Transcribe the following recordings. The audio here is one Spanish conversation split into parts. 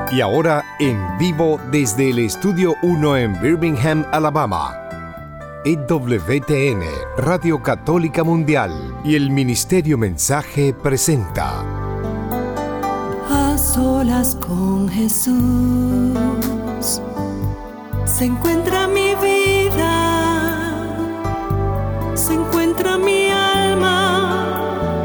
Y ahora en vivo desde el Estudio 1 en Birmingham, Alabama, EWTN, Radio Católica Mundial y el Ministerio Mensaje presenta A solas con Jesús se encuentra mi vida, se encuentra mi alma.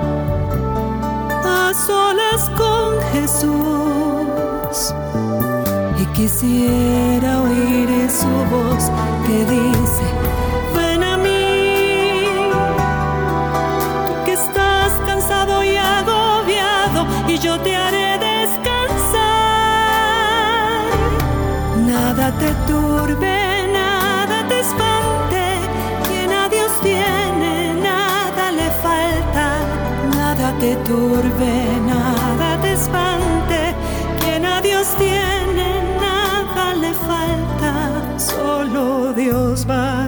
A solas con Jesús, y quisiera oír su voz que dice: ven a mí, tú que estás cansado y agobiado, y yo te haré descansar. Nada te turbe, nada te espante, quien a Dios tiene, nada le falta. Nada te turbe, nada te espante, quien a Dios tiene, nada le falta. Solo Dios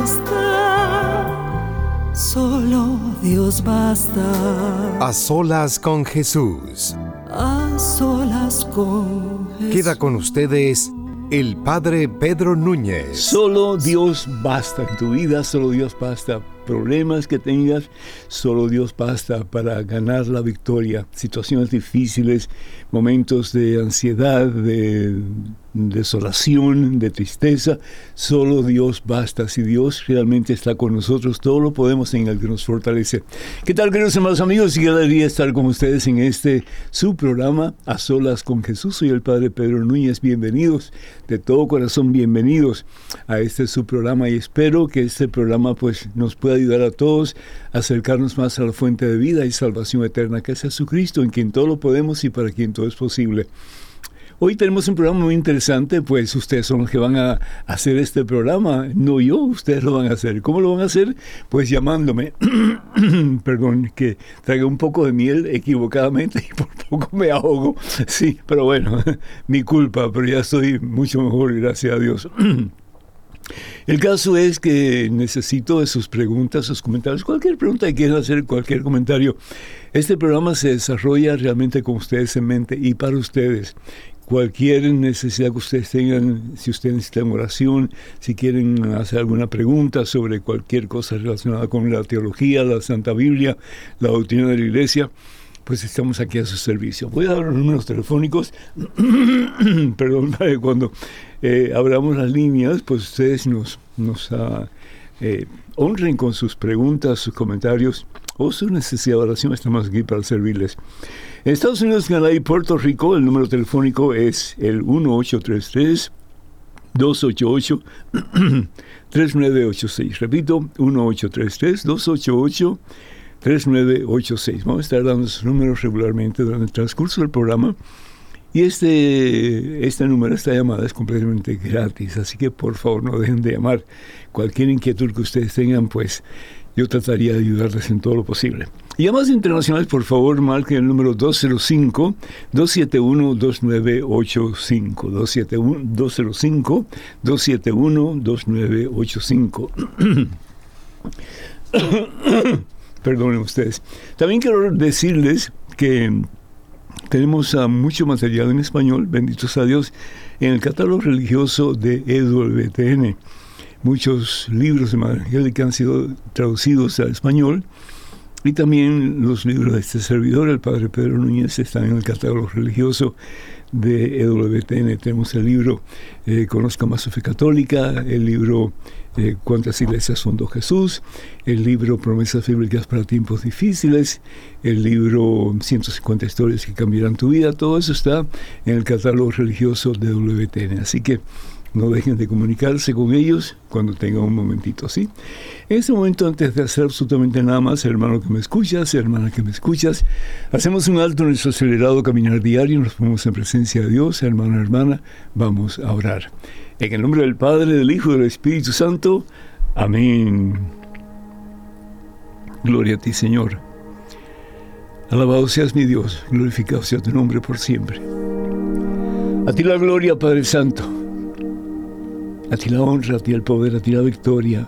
basta, solo Dios basta. A solas con Jesús. A solas con Jesús. Queda con ustedes el Padre Pedro Núñez. Solo Dios basta en tu vida, solo Dios basta. Problemas que tengas, solo Dios basta para ganar la victoria. Situaciones difíciles, momentos de ansiedad, de desolación, de tristeza, solo Dios basta. Si Dios realmente está con nosotros, todo lo podemos en el que nos fortalece. ¿Qué tal, queridos hermanos amigos? Y qué alegría estar con ustedes en su programa A Solas con Jesús. Soy el Padre Pedro Núñez. Bienvenidos, de todo corazón, bienvenidos a su programa, y espero que este programa pues nos pueda ayudar a todos a acercarnos más a la fuente de vida y salvación eterna, que es Jesucristo, en quien todo lo podemos y para quien todo es posible. Hoy tenemos un programa muy interesante, pues ustedes son los que van a hacer este programa, no yo, ustedes lo van a hacer. ¿Cómo lo van a hacer? Pues llamándome. Perdón, que traiga un poco de miel equivocadamente y por poco me ahogo. Sí, pero bueno, mi culpa, pero ya estoy mucho mejor, gracias a Dios. El caso es que necesito de sus preguntas, sus comentarios, cualquier pregunta que quieran hacer, cualquier comentario. Este programa se desarrolla realmente con ustedes en mente y para ustedes. Cualquier necesidad que ustedes tengan, si ustedes necesitan oración, si quieren hacer alguna pregunta sobre cualquier cosa relacionada con la teología, la Santa Biblia, la doctrina de la Iglesia, pues estamos aquí a su servicio. Voy a dar los números telefónicos, perdón, para que cuando abramos las líneas, pues ustedes nos honren con sus preguntas, sus comentarios o su necesidad de oración. Estamos aquí para servirles. En Estados Unidos, Canadá y Puerto Rico, el número telefónico es el 1833-288-3986. Repito, 1833-288-3986. Vamos a estar dando esos números regularmente durante el transcurso del programa. Y este número, esta llamada es completamente gratis, así que por favor no dejen de llamar. Cualquier inquietud que ustedes tengan, pues yo trataría de ayudarles en todo lo posible. Y llamadas internacionales, por favor, marquen el número 205-271-2985. 205-271-2985. Perdonen ustedes. También quiero decirles que tenemos mucho material en español, benditos a Dios, en el catálogo religioso de EWTN. Muchos libros de Madre Angélica han sido traducidos al español, y también los libros de este servidor, el Padre Pedro Núñez, están en el catálogo religioso de EWTN. Tenemos el libro Conozca más su fe católica, el libro ¿Cuántas iglesias fundó Jesús?, el libro Promesas bíblicas para tiempos difíciles, el libro 150 historias que cambiarán tu vida. Todo eso está en el catálogo religioso de EWTN. Así que no dejen de comunicarse con ellos cuando tengan un momentito, ¿sí? En este momento, antes de hacer absolutamente nada más, hermano que me escuchas, hermana que me escuchas, hacemos un alto en nuestro acelerado caminar diario, nos ponemos en presencia de Dios. Hermano, hermana, vamos a orar. En el nombre del Padre, del Hijo y del Espíritu Santo. Amén. Gloria a ti, Señor. Alabado seas mi Dios, glorificado sea tu nombre por siempre. A ti la gloria, Padre Santo. A ti la honra, a ti el poder, a ti la victoria.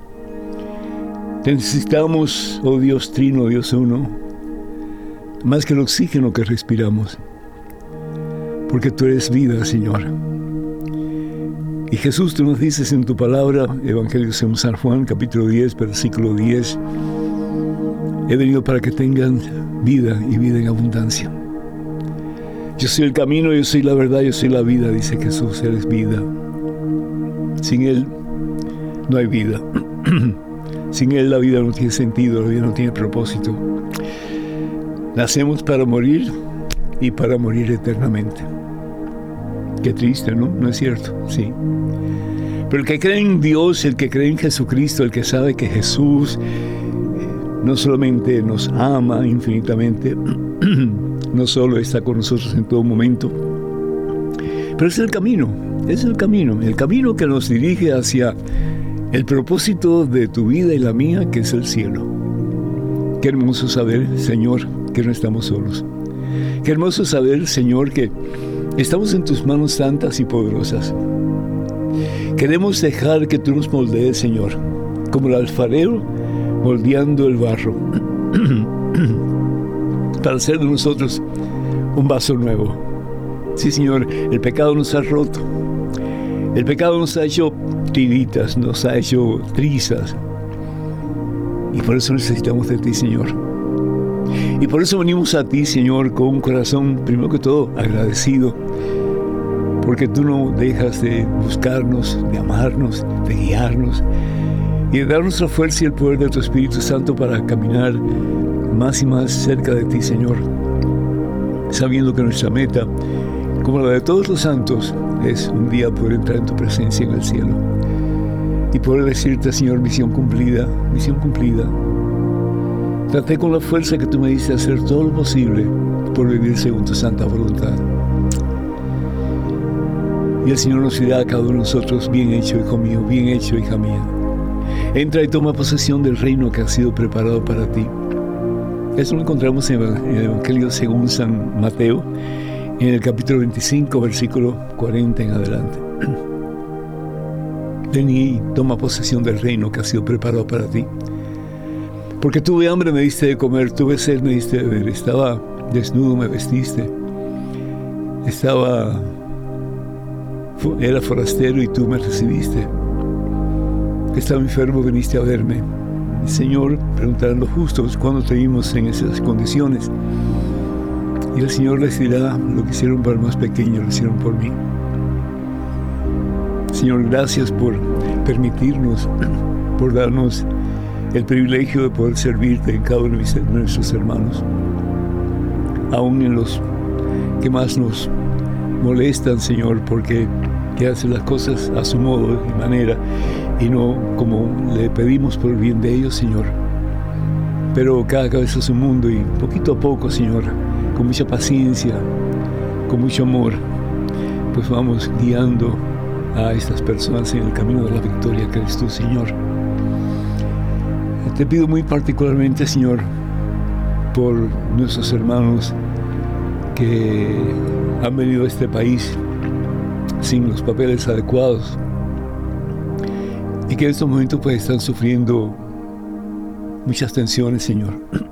Te necesitamos, oh Dios Trino, Dios Uno, más que el oxígeno que respiramos. porque tú eres vida, Señor. Y Jesús, tú nos dices en tu palabra, Evangelio según San Juan, capítulo 10, versículo 10, he venido para que tengan vida y vida en abundancia. Yo soy el camino, yo soy la verdad, yo soy la vida, dice Jesús, eres vida. Sin Él no hay vida. Sin Él la vida no tiene sentido, la vida no tiene propósito. Nacemos para morir y para morir eternamente. Qué triste, ¿no? ¿No es cierto? Sí. Pero el que cree en Dios, el que cree en Jesucristo, el que sabe que Jesús no solamente nos ama infinitamente, no solo está con nosotros en todo momento, pero es el camino que nos dirige hacia el propósito de tu vida y la mía, que es el cielo. Qué hermoso saber, Señor, que no estamos solos. Qué hermoso saber, Señor, que estamos en tus manos santas y poderosas. Queremos dejar que tú nos moldees, Señor, como el alfarero moldeando el barro, para hacer de nosotros un vaso nuevo. Sí, Señor, el pecado nos ha roto. El pecado nos ha hecho tiritas, nos ha hecho trizas. Y por eso necesitamos de ti, Señor. Y por eso venimos a ti, Señor, con un corazón, primero que todo, agradecido. Porque tú no dejas de buscarnos, de amarnos, de guiarnos y de darnos la fuerza y el poder de tu Espíritu Santo para caminar más y más cerca de ti, Señor. Sabiendo que nuestra meta, como la de todos los santos, es un día poder entrar en tu presencia en el cielo y poder decirte, Señor, misión cumplida, misión cumplida. Traté con la fuerza que tú me diste hacer todo lo posible por vivir según tu santa voluntad. Y el Señor nos dirá a cada uno de nosotros, bien hecho, hijo mío, bien hecho, hija mía. Entra y toma posesión del reino que ha sido preparado para ti. Eso lo encontramos en el Evangelio según San Mateo, en el capítulo 25, versículo 40 en adelante. Ven y toma posesión del reino que ha sido preparado para ti. Porque tuve hambre, me diste de comer, tuve sed, me diste de beber, estaba desnudo, me vestiste, era forastero y tú me recibiste, estaba enfermo, viniste a verme. Y Señor, preguntarán los justos cuándo te vimos en esas condiciones. Y el Señor les dirá, lo que hicieron para el más pequeño, lo hicieron por mí. Señor, gracias por permitirnos, por darnos el privilegio de poder servirte en cada uno de nuestros hermanos, aún en los que más nos molestan, Señor, porque que hacen las cosas a su modo y manera y no como le pedimos por el bien de ellos, Señor. Pero cada cabeza es un mundo y poquito a poco, Señor, con mucha paciencia, con mucho amor, pues vamos guiando a estas personas en el camino de la victoria que eres tú, Señor. Te pido muy particularmente, Señor, por nuestros hermanos que han venido a este país sin los papeles adecuados y que en estos momentos pues están sufriendo muchas tensiones, Señor.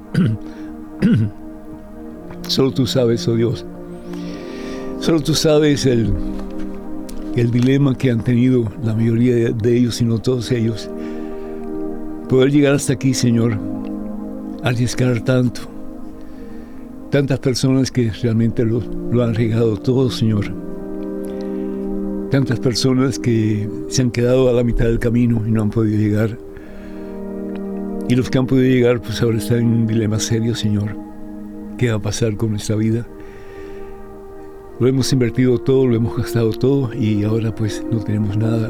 Solo tú sabes, oh Dios. Solo tú sabes el dilema que han tenido la mayoría de ellos, si no todos ellos. Poder llegar hasta aquí, Señor, arriesgar tanto. Tantas personas que realmente lo han regado todo, Señor. Tantas personas que se han quedado a la mitad del camino y no han podido llegar. Y los que han podido llegar, pues ahora están en un dilema serio, Señor. ¿Qué va a pasar con nuestra vida? Lo hemos invertido todo, lo hemos gastado todo y ahora pues no tenemos nada.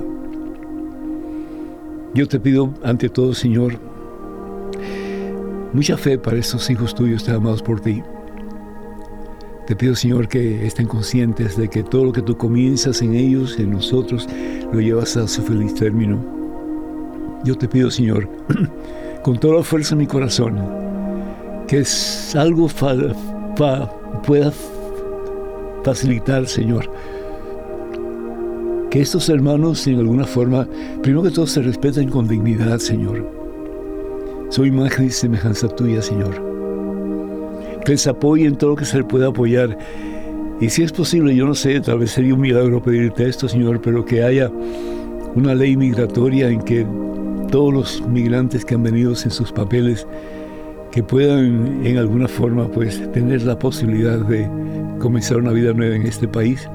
Yo te pido ante todo, Señor, mucha fe para estos hijos tuyos tan amados por ti. Te pido, Señor, que estén conscientes de que todo lo que tú comienzas en ellos, en nosotros, lo llevas a su feliz término. Yo te pido, Señor, con toda la fuerza de mi corazón, que algo pueda facilitar, Señor, que estos hermanos en alguna forma, primero que todo, se respeten con dignidad, Señor. Soy imagen y semejanza tuya, Señor. Que les apoye en todo lo que se les pueda apoyar, Y si es posible, yo no sé, tal vez sería un milagro pedirte esto, Señor, pero que haya una ley migratoria en que todos los migrantes que han venido sin sus papeles, que puedan en alguna forma pues tener la posibilidad de comenzar una vida nueva en este país.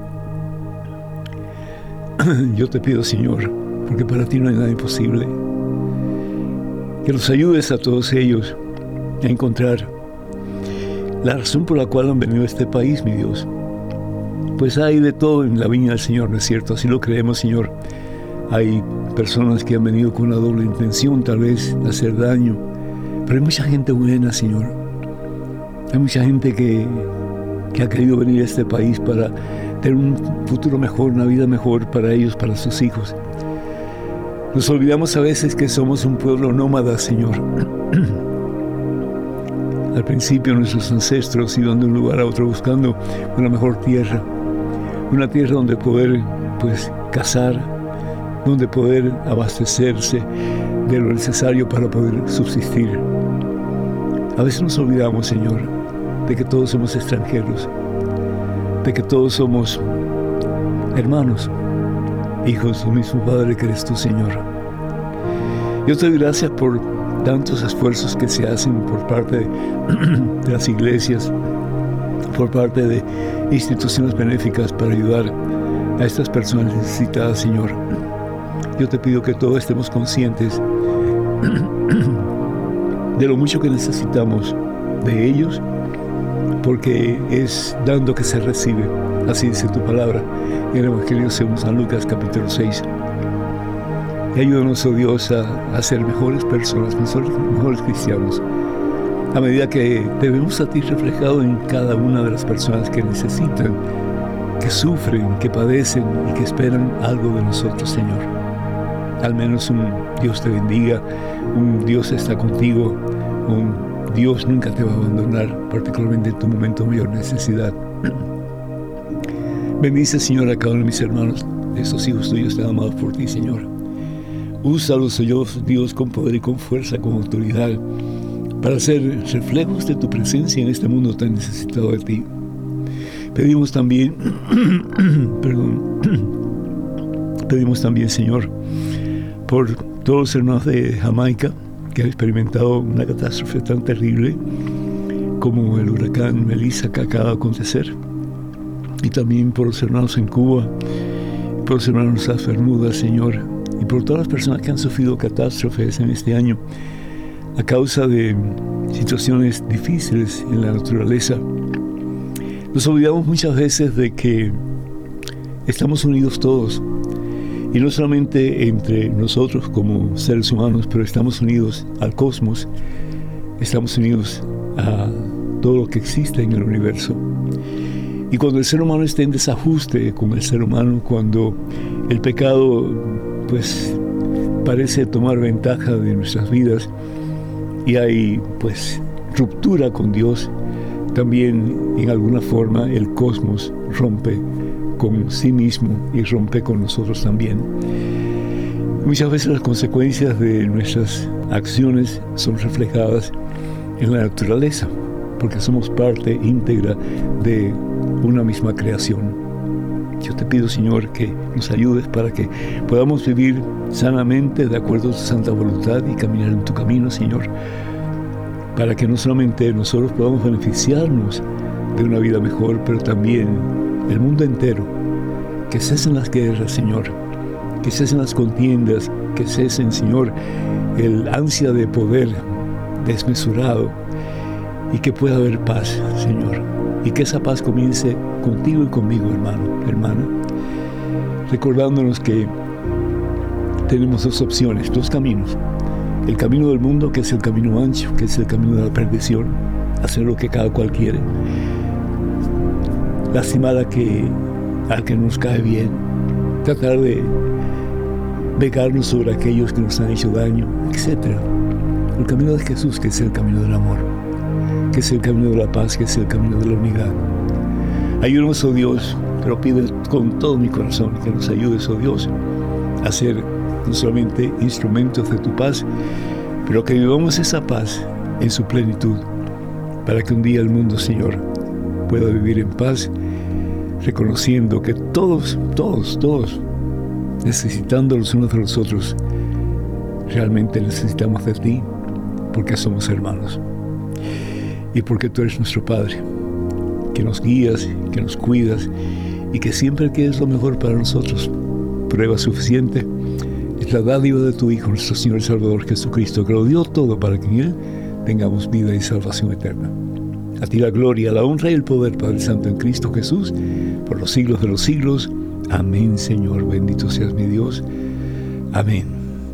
Yo te pido, Señor, porque para ti no hay nada imposible, que los ayudes a todos ellos a encontrar la razón por la cual han venido a este país, mi Dios. Pues hay de todo en la viña del Señor, ¿no es cierto? Así lo creemos, Señor. Hay personas que han venido con una doble intención, tal vez hacer daño, pero hay mucha gente buena, Señor. Hay mucha gente que ha querido venir a este país para tener un futuro mejor, una vida mejor para ellos, para sus hijos. Nos olvidamos a veces que somos un pueblo nómada, Señor. Al principio nuestros ancestros iban de un lugar a otro buscando una mejor tierra, una tierra donde poder pues cazar, donde poder abastecerse de lo necesario para poder subsistir. A veces nos olvidamos, Señor, de que todos somos extranjeros, de que todos somos hermanos, hijos del mismo Padre que eres tú, Señor. Yo te doy gracias por tantos esfuerzos que se hacen por parte de las iglesias, por parte de instituciones benéficas para ayudar a estas personas necesitadas, Señor. Yo te pido que todos estemos conscientes de lo mucho que necesitamos de ellos, porque es dando que se recibe. Así dice tu palabra en el Evangelio según San Lucas, capítulo 6. Y ayúdanos, oh Dios, a ser mejores personas, mejores cristianos, a medida que te vemos a ti reflejado en cada una de las personas que necesitan, que sufren, que padecen y que esperan algo de nosotros, Señor. Al menos un Dios te bendiga, un Dios está contigo, un Dios nunca te va a abandonar, particularmente en tu momento de mayor necesidad. Bendice, Señor, a cada uno de mis hermanos, de estos hijos tuyos tan amados por ti, Señor. Úsalos, Dios, con poder y con fuerza, con autoridad, para ser reflejos de tu presencia en este mundo tan necesitado de ti. Pedimos también, pedimos también, Señor, por todos los hermanos de Jamaica que han experimentado una catástrofe tan terrible como el huracán Melissa que acaba de acontecer, y también por los hermanos en Cuba, por los hermanos de las Bermudas, Señor, y por todas las personas que han sufrido catástrofes en este año a causa de situaciones difíciles en la naturaleza. Nos olvidamos muchas veces de que estamos unidos todos, y no solamente entre nosotros como seres humanos, pero estamos unidos al cosmos, estamos unidos a todo lo que existe en el universo. Y cuando el ser humano esté en desajuste con el ser humano, cuando el pecado pues parece tomar ventaja de nuestras vidas y hay pues ruptura con Dios, también en alguna forma el cosmos rompe con sí mismo y rompe con nosotros también. Muchas veces las consecuencias de nuestras acciones son reflejadas en la naturaleza, porque somos parte íntegra de una misma creación. Yo te pido, Señor, que nos ayudes para que podamos vivir sanamente de acuerdo a tu santa voluntad y caminar en tu camino, Señor, para que no solamente nosotros podamos beneficiarnos de una vida mejor, pero también el mundo entero. Que cesen las guerras, Señor, que cesen las contiendas, que cesen, Señor, el ansia de poder desmesurado, y que pueda haber paz, Señor, y que esa paz comience contigo y conmigo, hermano, hermana, recordándonos que tenemos dos opciones, dos caminos: el camino del mundo, que es el camino ancho, que es el camino de la perdición, hacer lo que cada cual quiere, lastimar al que nos cae bien, tratar de vengarnos sobre aquellos que nos han hecho daño, etc. El camino de Jesús, que es el camino del amor, que es el camino de la paz, que es el camino de la unidad. Ayúdanos, oh Dios, te lo pido con todo mi corazón, que nos ayudes, oh Dios, a ser no solamente instrumentos de tu paz, pero que vivamos esa paz en su plenitud, para que un día el mundo, Señor, pueda vivir en paz reconociendo que todos, necesitando los unos de los otros, realmente necesitamos de ti, porque somos hermanos. Y porque tú eres nuestro Padre, que nos guías, que nos cuidas, y que siempre quieres lo mejor para nosotros. Prueba suficiente es la dádiva de tu Hijo, nuestro Señor y Salvador Jesucristo, que lo dio todo para que en Él tengamos vida y salvación eterna. A ti la gloria, la honra y el poder, Padre Santo, en Cristo Jesús, por los siglos de los siglos. Amén, Señor. Bendito seas mi Dios. Amén.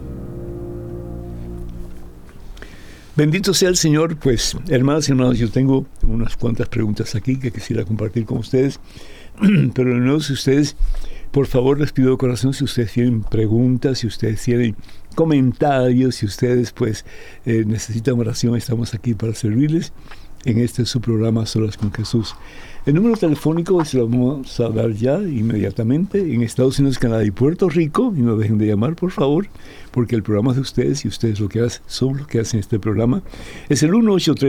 Bendito sea el Señor. Pues, hermanas y hermanos, yo tengo unas cuantas preguntas aquí que quisiera compartir con ustedes. Pero de nuevo, si ustedes, por favor, les pido de corazón, si ustedes tienen preguntas, si ustedes tienen comentarios, si ustedes pues necesitan oración, estamos aquí para servirles en este su programa Solas con Jesús. El número telefónico se lo vamos a dar ya inmediatamente en Estados Unidos, Canadá y Puerto Rico, y no dejen de llamar, por favor, porque el programa es de ustedes y ustedes lo que hacen, son los que hacen este programa. Es el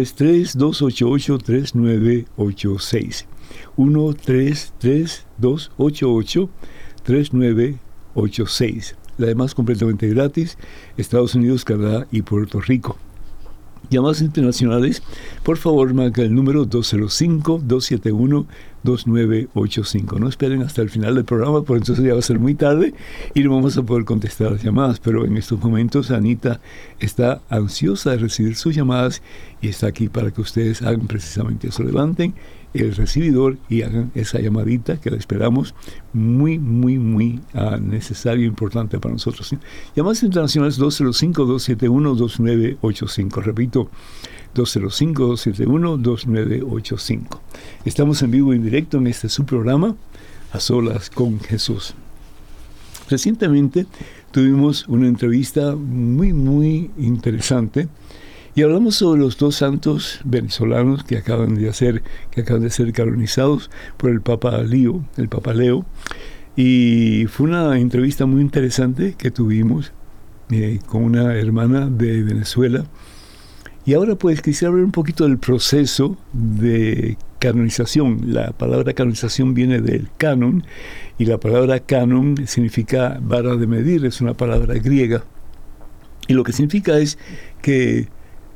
1-833-288-3986. 1-332-88-3986. La demás completamente gratis, Estados Unidos, Canadá y Puerto Rico. Llamadas internacionales, por favor, marca el número 205-271-2985. No esperen hasta el final del programa, porque entonces ya va a ser muy tarde y no vamos a poder contestar las llamadas. Pero en estos momentos Anita está ansiosa de recibir sus llamadas y está aquí para que ustedes hagan precisamente eso. Levanten el recibidor y hagan esa llamadita que la esperamos, muy necesaria e importante para nosotros. Llamadas internacionales 205-271-2985. Repito, 205-271-2985. Estamos en vivo y en directo en este su programa, A Solas con Jesús. Recientemente tuvimos una entrevista muy interesante y hablamos sobre los dos santos venezolanos que acaban de ser canonizados por el Papa Leo. Y fue una entrevista muy interesante que tuvimos con una hermana de Venezuela. Y ahora pues quisiera hablar un poquito del proceso de canonización. La palabra canonización viene del canon, y la palabra canon significa vara de medir, es una palabra griega. Y lo que significa es que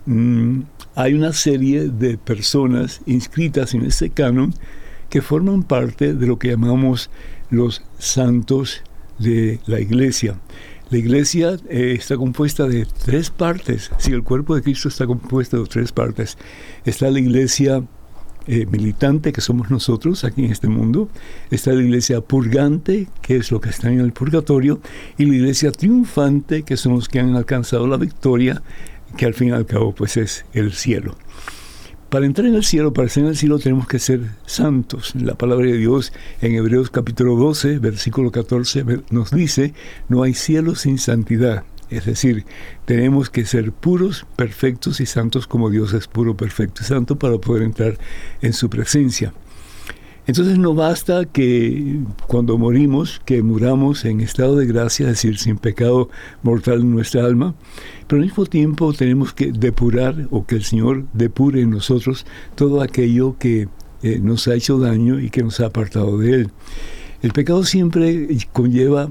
hay una serie de personas inscritas en ese canon que forman parte de lo que llamamos los santos de la Iglesia. La Iglesia está compuesta de tres partes. Sí, el cuerpo de Cristo está compuesto de tres partes. Está la Iglesia militante, que somos nosotros aquí en este mundo. Está la Iglesia purgante, que es lo que está en el purgatorio. Y la Iglesia triunfante, que son los que han alcanzado la victoria, que al fin y al cabo pues es el cielo. Para entrar en el cielo, para estar en el cielo, tenemos que ser santos. La palabra de Dios en Hebreos capítulo 12, versículo 14, nos dice: no hay cielo sin santidad. Es decir, tenemos que ser puros, perfectos y santos como Dios es puro, perfecto y santo para poder entrar en su presencia. Entonces no basta que cuando morimos, que muramos en estado de gracia, es decir, sin pecado mortal en nuestra alma, pero al mismo tiempo tenemos que depurar, o que el Señor depure en nosotros todo aquello que nos ha hecho daño y que nos ha apartado de Él. El pecado siempre conlleva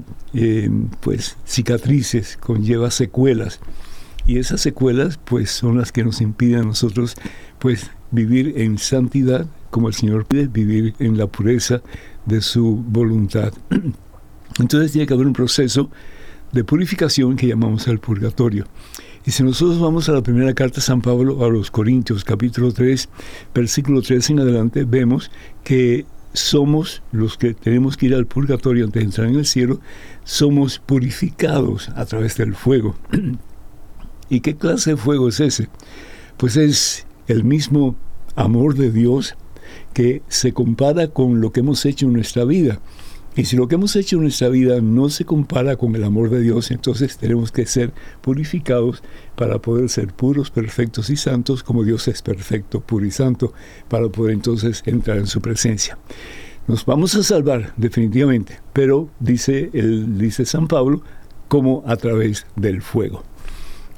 pues cicatrices, conlleva secuelas, y esas secuelas pues son las que nos impiden a nosotros pues vivir en santidad, como el Señor pide, vivir en la pureza de su voluntad. Entonces tiene que haber un proceso de purificación que llamamos el purgatorio. Y si nosotros vamos a la primera carta de San Pablo a los Corintios, capítulo 3, versículo 3 en adelante, vemos que somos los que tenemos que ir al purgatorio antes de entrar en el cielo, somos purificados a través del fuego. ¿Y qué clase de fuego es ese? Pues es el mismo amor de Dios que se compara con lo que hemos hecho en nuestra vida. Y si lo que hemos hecho en nuestra vida no se compara con el amor de Dios, entonces tenemos que ser purificados para poder ser puros, perfectos y santos, como Dios es perfecto, puro y santo, para poder entonces entrar en su presencia. Nos vamos a salvar definitivamente, pero dice San Pablo, como a través del fuego.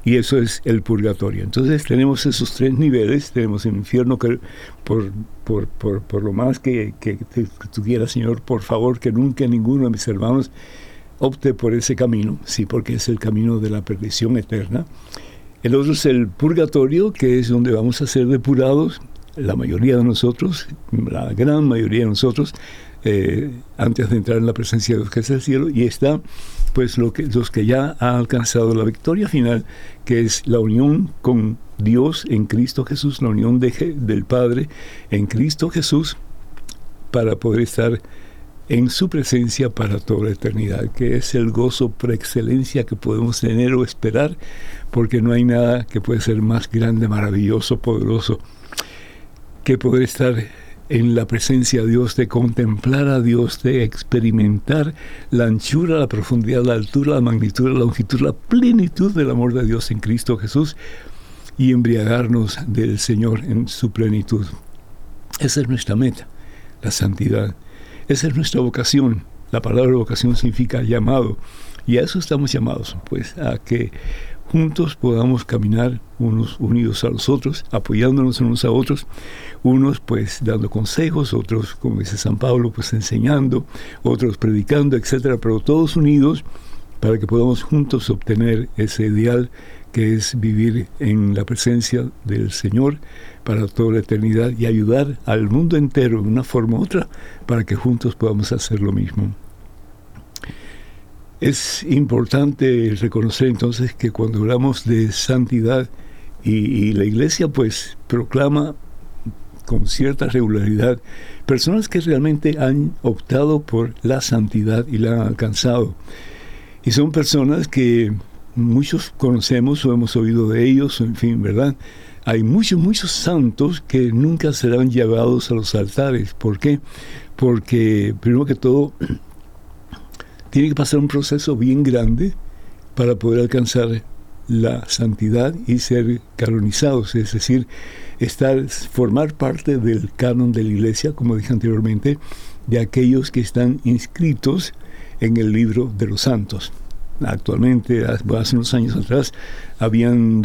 y eso es el purgatorio. Entonces tenemos esos 3 niveles. Tenemos el infierno, que por lo más que tú quieras, Señor, por favor, que nunca ninguno de mis hermanos opte por ese camino, sí, porque es el camino de la perdición eterna. El otro es el purgatorio, que es donde vamos a ser depurados, la mayoría de nosotros, la gran mayoría de nosotros, antes de entrar en la presencia de Dios, que es el cielo. Y está pues los que ya han alcanzado la victoria final, que es la unión con Dios en Cristo Jesús, la unión del Padre en Cristo Jesús, para poder estar en su presencia para toda la eternidad, que es el gozo por excelencia que podemos tener o esperar, porque no hay nada que pueda ser más grande, maravilloso, poderoso, que poder estar en la presencia de Dios, de contemplar a Dios, de experimentar la anchura, la profundidad, la altura, la magnitud, la longitud, la plenitud del amor de Dios en Cristo Jesús, y embriagarnos del Señor en su plenitud. Esa es nuestra meta, la santidad. Esa es nuestra vocación. La palabra vocación significa llamado, y a eso estamos llamados, pues, a que juntos podamos caminar unos unidos a los otros, apoyándonos unos a otros, unos pues dando consejos, otros, como dice San Pablo, pues enseñando, otros predicando, etcétera, pero todos unidos para que podamos juntos obtener ese ideal que es vivir en la presencia del Señor para toda la eternidad y ayudar al mundo entero de una forma u otra para que juntos podamos hacer lo mismo. Es importante reconocer entonces que cuando hablamos de santidad y la Iglesia pues proclama con cierta regularidad personas que realmente han optado por la santidad y la han alcanzado. Y son personas que muchos conocemos o hemos oído de ellos, en fin, ¿verdad? Hay muchos santos que nunca serán llevados a los altares. ¿Por qué? Porque primero que todo tiene que pasar un proceso bien grande para poder alcanzar la santidad y ser canonizados, es decir, formar parte del canon de la Iglesia, como dije anteriormente, de aquellos que están inscritos en el libro de los santos. Actualmente, hace unos años atrás, habían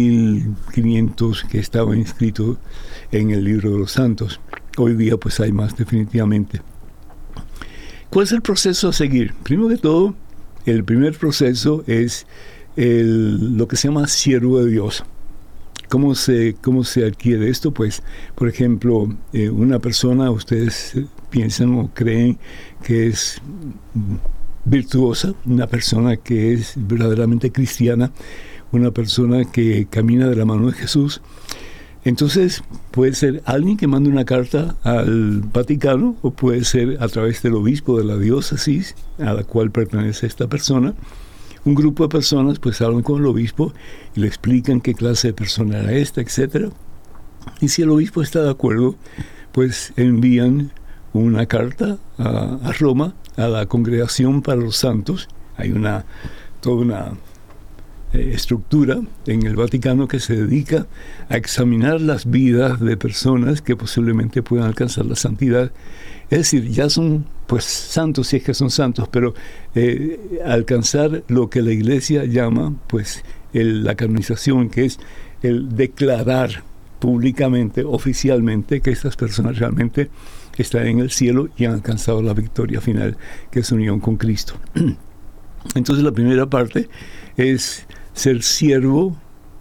2.500 que estaban inscritos en el libro de los santos. Hoy día pues hay más, definitivamente. ¿Cuál es el proceso a seguir? Primero que todo, el primer proceso es lo que se llama siervo de Dios. ¿Cómo se adquiere esto? Pues, por ejemplo, una persona, ustedes piensan o creen que es virtuosa, una persona que es verdaderamente cristiana, una persona que camina de la mano de Jesús. Entonces puede ser alguien que manda una carta al Vaticano, o puede ser a través del obispo de la diócesis a la cual pertenece esta persona. Un grupo de personas pues hablan con el obispo y le explican qué clase de persona era esta, etc. Y si el obispo está de acuerdo, pues envían una carta a Roma, a la Congregación para los Santos. Hay toda una estructura en el Vaticano que se dedica a examinar las vidas de personas que posiblemente puedan alcanzar la santidad. Es decir, ya son pues santos, si es que son santos, pero alcanzar lo que la Iglesia llama pues la canonización, que es el declarar públicamente, oficialmente, que estas personas realmente están en el cielo y han alcanzado la victoria final, que es unión con Cristo. Entonces la primera parte es ser siervo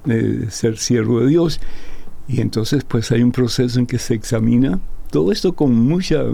de Dios, y entonces pues hay un proceso en que se examina todo esto con mucha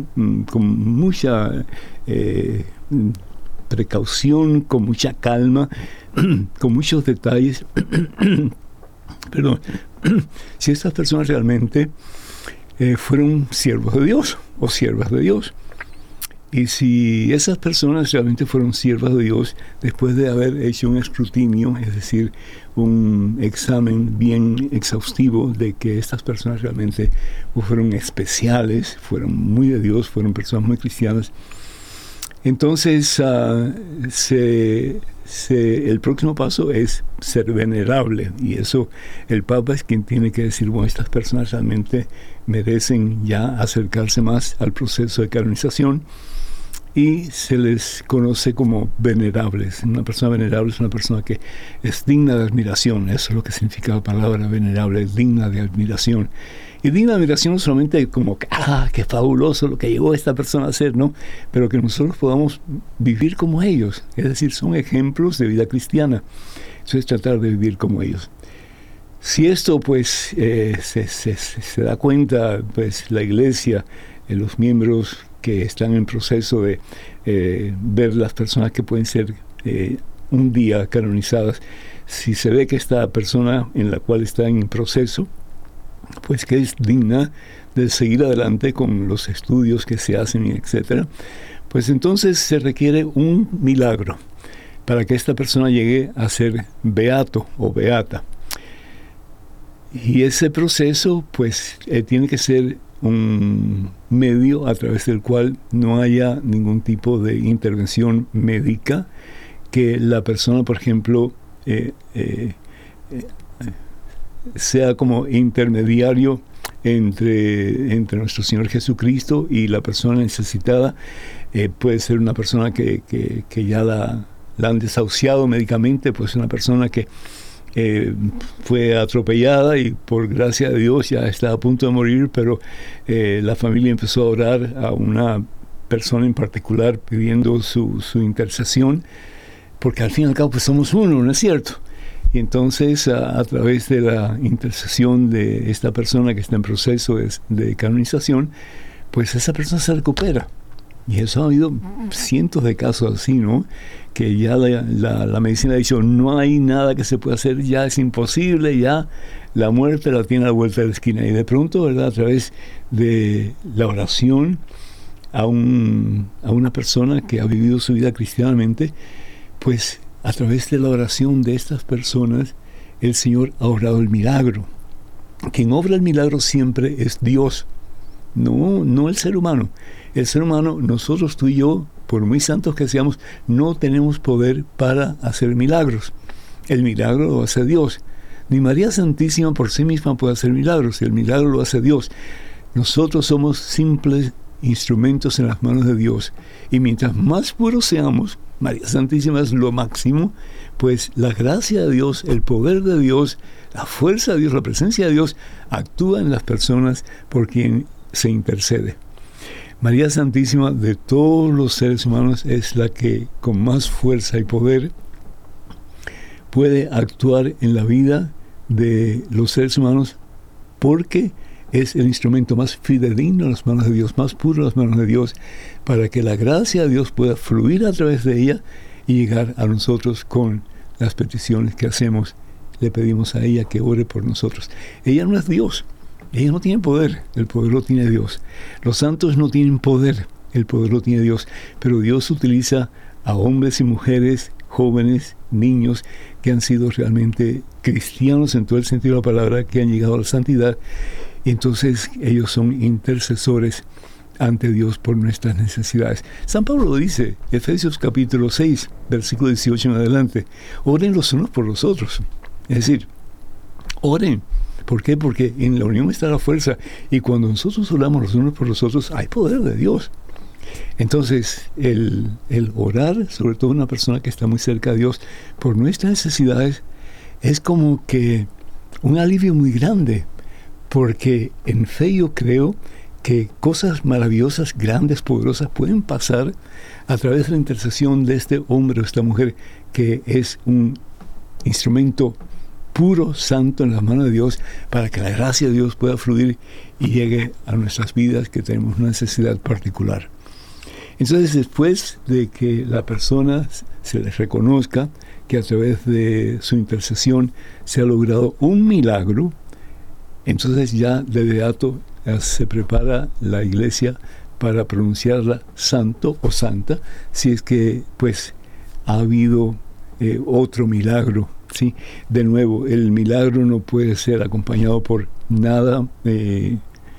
precaución, con mucha calma, con muchos detalles. Perdón. Si estas personas realmente fueron siervos de Dios o siervas de Dios. Y si esas personas realmente fueron siervas de Dios, después de haber hecho un escrutinio, es decir, un examen bien exhaustivo de que estas personas realmente fueron especiales, fueron muy de Dios, fueron personas muy cristianas, entonces el próximo paso es ser venerable, y eso el Papa es quien tiene que decir, bueno, estas personas realmente merecen ya acercarse más al proceso de canonización. y se les conoce como venerables. Una persona venerable es una persona que es digna de admiración. Eso es lo que significa la palabra venerable, es digna de admiración. Y digna de admiración no solamente como que, qué fabuloso lo que llegó esta persona a hacer, ¿no? Pero que nosotros podamos vivir como ellos. Es decir, son ejemplos de vida cristiana. Eso es tratar de vivir como ellos. Si esto, pues, se da cuenta, pues, la iglesia, los miembros que están en proceso de ver las personas que pueden ser un día canonizadas, si se ve que esta persona en la cual está en proceso, pues que es digna de seguir adelante con los estudios que se hacen, etcétera, pues entonces se requiere un milagro para que esta persona llegue a ser beato o beata. Y ese proceso, pues, tiene que ser un medio a través del cual no haya ningún tipo de intervención médica, que la persona, por ejemplo, sea como intermediario entre nuestro Señor Jesucristo y la persona necesitada. Puede ser una persona que ya la han desahuciado médicamente, pues una persona que fue atropellada y por gracia de Dios ya está a punto de morir, pero la familia empezó a orar a una persona en particular pidiendo su intercesión, porque al fin y al cabo pues somos uno, ¿no es cierto? Y entonces a través de la intercesión de esta persona que está en proceso de canonización, pues esa persona se recupera. Y eso ha habido cientos de casos así, ¿no? Que ya la medicina ha dicho, no hay nada que se pueda hacer, ya es imposible, ya la muerte la tiene a la vuelta de la esquina. Y de pronto, ¿verdad?, a través de la oración a una persona que ha vivido su vida cristianamente, pues a través de la oración de estas personas, el Señor ha obrado el milagro. Quien obra el milagro siempre es Dios, no el ser humano. El ser humano, nosotros, tú y yo, por muy santos que seamos, no tenemos poder para hacer milagros. El milagro lo hace Dios. Ni María Santísima por sí misma puede hacer milagros. El milagro lo hace Dios. Nosotros somos simples instrumentos en las manos de Dios. Y mientras más puros seamos, María Santísima es lo máximo, pues la gracia de Dios, el poder de Dios, la fuerza de Dios, la presencia de Dios, actúa en las personas por quien se intercede. María Santísima, de todos los seres humanos, es la que con más fuerza y poder puede actuar en la vida de los seres humanos, porque es el instrumento más fidedigno en las manos de Dios, más puro en las manos de Dios, para que la gracia de Dios pueda fluir a través de ella y llegar a nosotros con las peticiones que hacemos. Le pedimos a ella que ore por nosotros. Ella no es Dios. Ella no tiene poder, el poder lo tiene Dios. Los santos no tienen poder, el poder lo tiene Dios. Pero Dios utiliza a hombres y mujeres, jóvenes, niños, que han sido realmente cristianos en todo el sentido de la palabra, que han llegado a la santidad. Y entonces ellos son intercesores ante Dios por nuestras necesidades. San Pablo lo dice, Efesios capítulo 6, versículo 18 en adelante. Oren los unos por los otros. Es decir, oren. ¿Por qué? Porque en la unión está la fuerza, y cuando nosotros oramos los unos por los otros, hay poder de Dios. Entonces, el orar, sobre todo una persona que está muy cerca de Dios, por nuestras necesidades, es como que un alivio muy grande, porque en fe yo creo que cosas maravillosas, grandes, poderosas, pueden pasar a través de la intercesión de este hombre o esta mujer, que es un instrumento puro, santo en las manos de Dios, para que la gracia de Dios pueda fluir y llegue a nuestras vidas que tenemos una necesidad particular. Entonces, después de que la persona se les reconozca que a través de su intercesión se ha logrado un milagro, entonces ya de beato se prepara la iglesia para pronunciarla santo o santa, si es que pues ha habido otro milagro. Sí, de nuevo, el milagro no puede ser acompañado por nada que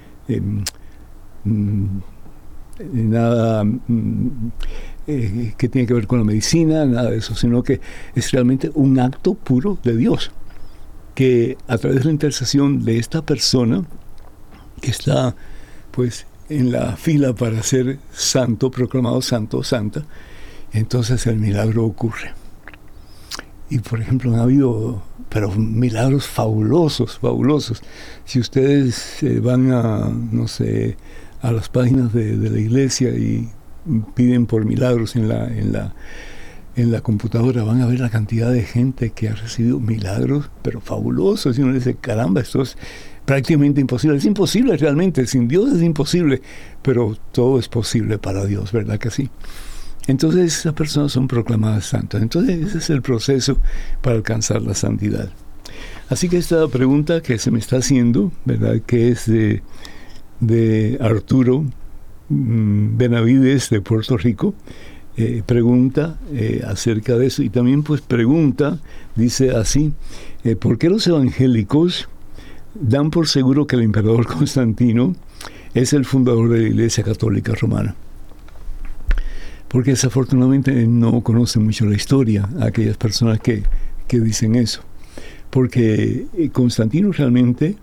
tiene que ver con la medicina, nada de eso, sino que es realmente un acto puro de Dios, que a través de la intercesión de esta persona que está pues en la fila para ser santo, proclamado santo o santa, entonces el milagro ocurre. Y por ejemplo han habido milagros fabulosos. Si ustedes van a, no sé, a las páginas de la iglesia y piden por milagros en la computadora, van a ver la cantidad de gente que ha recibido milagros, pero fabulosos. Y uno dice, caramba, esto es prácticamente imposible. Es imposible realmente, sin Dios es imposible, pero todo es posible para Dios, ¿verdad que sí? Entonces esas personas son proclamadas santas. Entonces ese es el proceso para alcanzar la santidad. Así que esta pregunta que se me está haciendo, ¿verdad?, que es de Arturo Benavides de Puerto Rico, pregunta acerca de eso, y también pues pregunta, dice así, ¿por qué los evangélicos dan por seguro que el emperador Constantino es el fundador de la Iglesia Católica Romana? Porque desafortunadamente no conocen mucho la historia, aquellas personas que dicen eso. Porque Constantino realmente,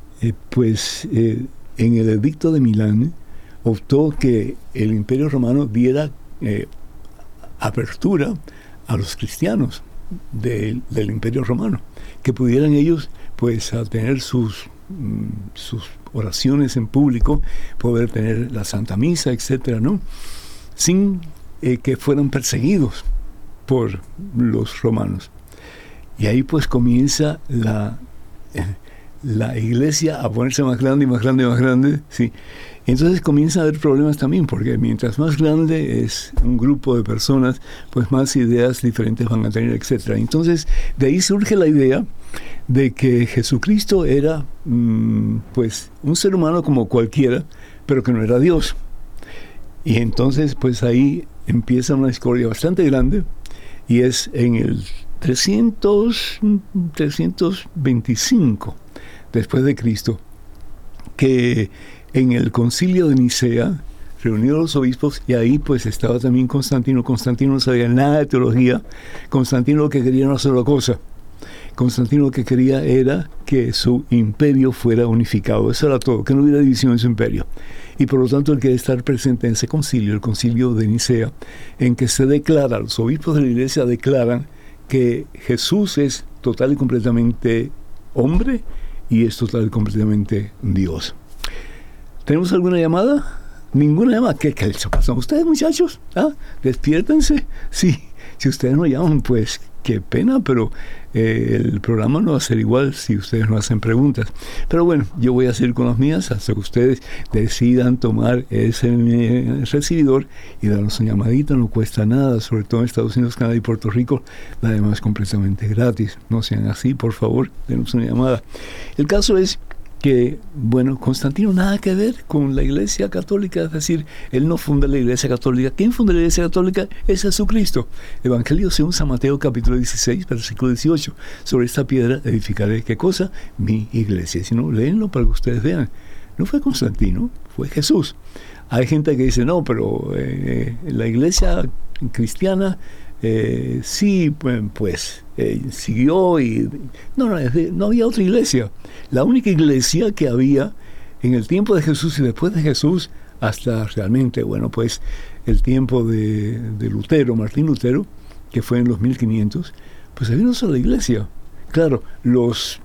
en el edicto de Milán, optó que el Imperio Romano diera apertura a los cristianos del Imperio Romano, que pudieran ellos pues a tener sus oraciones en público, poder tener la Santa Misa, etcétera, ¿no?, sin que fueran perseguidos por los romanos. Y ahí pues comienza la iglesia a ponerse más grande y más grande y más grande, ¿sí? Entonces comienza a haber problemas también, porque mientras más grande es un grupo de personas, pues más ideas diferentes van a tener, etcétera. Entonces de ahí surge la idea de que Jesucristo era pues un ser humano como cualquiera, pero que no era Dios. Y entonces pues ahí empieza una historia bastante grande, y es en el 325 después de Cristo, que en el concilio de Nicea reunió a los obispos, y ahí pues estaba también Constantino. Constantino no sabía nada de teología. Constantino lo que quería era una sola cosa. Constantino lo que quería era que su imperio fuera unificado. Eso era todo, que no hubiera división en su imperio. Y por lo tanto él quería estar presente en ese concilio, el concilio de Nicea, en que se declara, los obispos de la iglesia declaran que Jesús es total y completamente hombre y es total y completamente Dios. ¿Tenemos alguna llamada? ¿Ninguna llamada? ¿Qué les pasa a ustedes, muchachos? ¿Ah? Despiértense. Sí, si ustedes no llaman, pues qué pena, pero el programa no va a ser igual si ustedes no hacen preguntas. Pero bueno, yo voy a seguir con las mías hasta que ustedes decidan tomar ese recibidor y darnos una llamadita. No cuesta nada, sobre todo en Estados Unidos, Canadá y Puerto Rico. La demás es completamente gratis. No sean así, por favor, denos una llamada. El caso es que, bueno, Constantino nada que ver con la Iglesia Católica, es decir, él no funda la Iglesia Católica. ¿Quién funda la Iglesia Católica? Es Jesucristo. Evangelio según San Mateo, capítulo 16, versículo 18. Sobre esta piedra edificaré, ¿qué cosa? Mi iglesia. Si no, léenlo para que ustedes vean. No fue Constantino, fue Jesús. Hay gente que dice, no, pero la Iglesia cristiana sí, pues siguió y no había otra iglesia. La única iglesia que había en el tiempo de Jesús y después de Jesús, hasta realmente, bueno, pues el tiempo de Lutero, Martín Lutero, que fue en los 1500, pues había una sola iglesia. Claro, los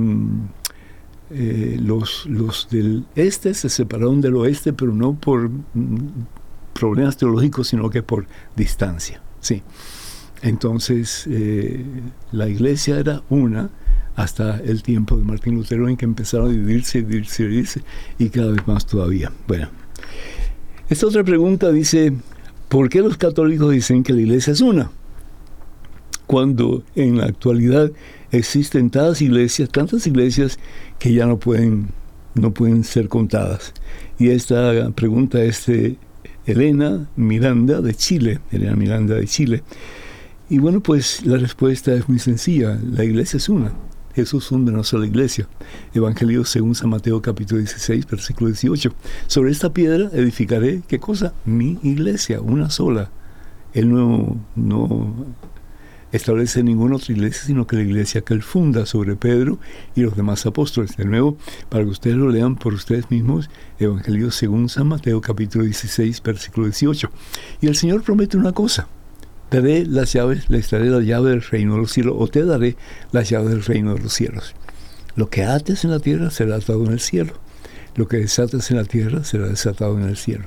del este se separaron del oeste, pero no por problemas teológicos, sino que por distancia. Sí. Entonces la iglesia era una hasta el tiempo de Martín Lutero, en que empezaron a dividirse y cada vez más todavía. Bueno, esta otra pregunta dice, ¿por qué los católicos dicen que la iglesia es una? Cuando en la actualidad existen tantas iglesias que ya no pueden ser contadas. Y esta pregunta es de Elena Miranda de Chile. Y bueno, pues la respuesta es muy sencilla. La iglesia es una. Jesús funda una sola iglesia. Evangelio según San Mateo, capítulo 16, versículo 18. Sobre esta piedra edificaré, ¿qué cosa? Mi iglesia, una sola. Él no establece ninguna otra iglesia, sino que la iglesia que él funda sobre Pedro y los demás apóstoles. De nuevo, para que ustedes lo lean por ustedes mismos, Evangelio según San Mateo, capítulo 16, versículo 18. Y el Señor promete una cosa: daré las llaves, les daré la llave del reino de los cielos, o te daré las llaves del reino de los cielos. Lo que ates en la tierra será atado en el cielo. Lo que desates en la tierra será desatado en el cielo.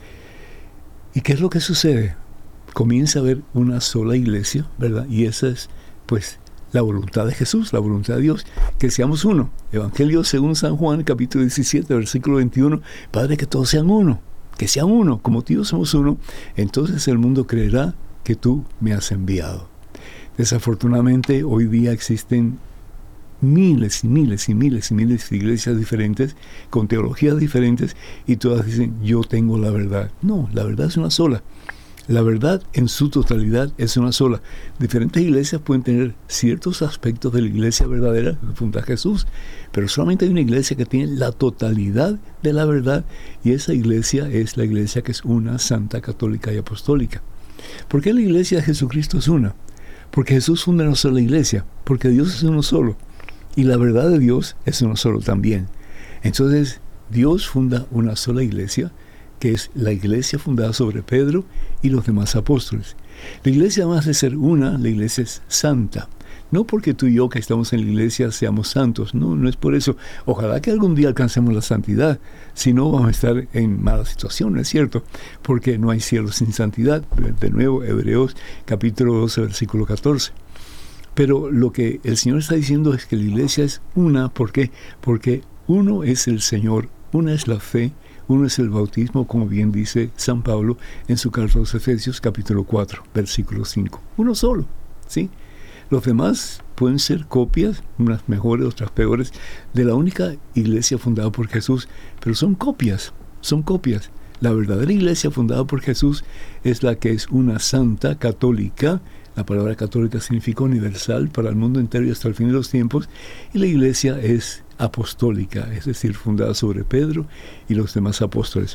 ¿Y qué es lo que sucede? Comienza a haber una sola iglesia, ¿verdad? Y esa es, pues, la voluntad de Jesús, la voluntad de Dios, que seamos uno. Evangelio según San Juan, capítulo 17, versículo 21, Padre, que todos sean uno, que sean uno, como tú y yo somos uno, entonces el mundo creerá que tú me has enviado. Desafortunadamente, hoy día existen miles y miles y miles y miles de iglesias diferentes, con teologías diferentes, y todas dicen, yo tengo la verdad. No, la verdad es una sola. La verdad en su totalidad es una sola. Diferentes iglesias pueden tener ciertos aspectos de la iglesia verdadera que funda Jesús, pero solamente hay una iglesia que tiene la totalidad de la verdad, y esa iglesia es la iglesia que es una, santa, católica y apostólica. ¿Por qué la iglesia de Jesucristo es una? Porque Jesús funda una sola iglesia, porque Dios es uno solo, y la verdad de Dios es uno solo también. Entonces, Dios funda una sola iglesia, que es la iglesia fundada sobre Pedro y los demás apóstoles. La iglesia, además de ser una, la iglesia es santa. No porque tú y yo que estamos en la iglesia seamos santos, no es por eso. Ojalá que algún día alcancemos la santidad, si no vamos a estar en mala situación, ¿no es cierto? Porque no hay cielo sin santidad. De nuevo, Hebreos capítulo 12, versículo 14. Pero lo que el Señor está diciendo es que la iglesia es una. ¿Por qué? Porque uno es el Señor, una es la fe, uno es el bautismo, como bien dice San Pablo en su carta a los Efesios, capítulo 4, versículo 5. Uno solo, ¿sí? Los demás pueden ser copias, unas mejores, otras peores, de la única iglesia fundada por Jesús, pero son copias, son copias. La verdadera iglesia fundada por Jesús es la que es una santa, católica. La palabra católica significa universal para el mundo entero y hasta el fin de los tiempos. Y la iglesia es apostólica, es decir, fundada sobre Pedro y los demás apóstoles.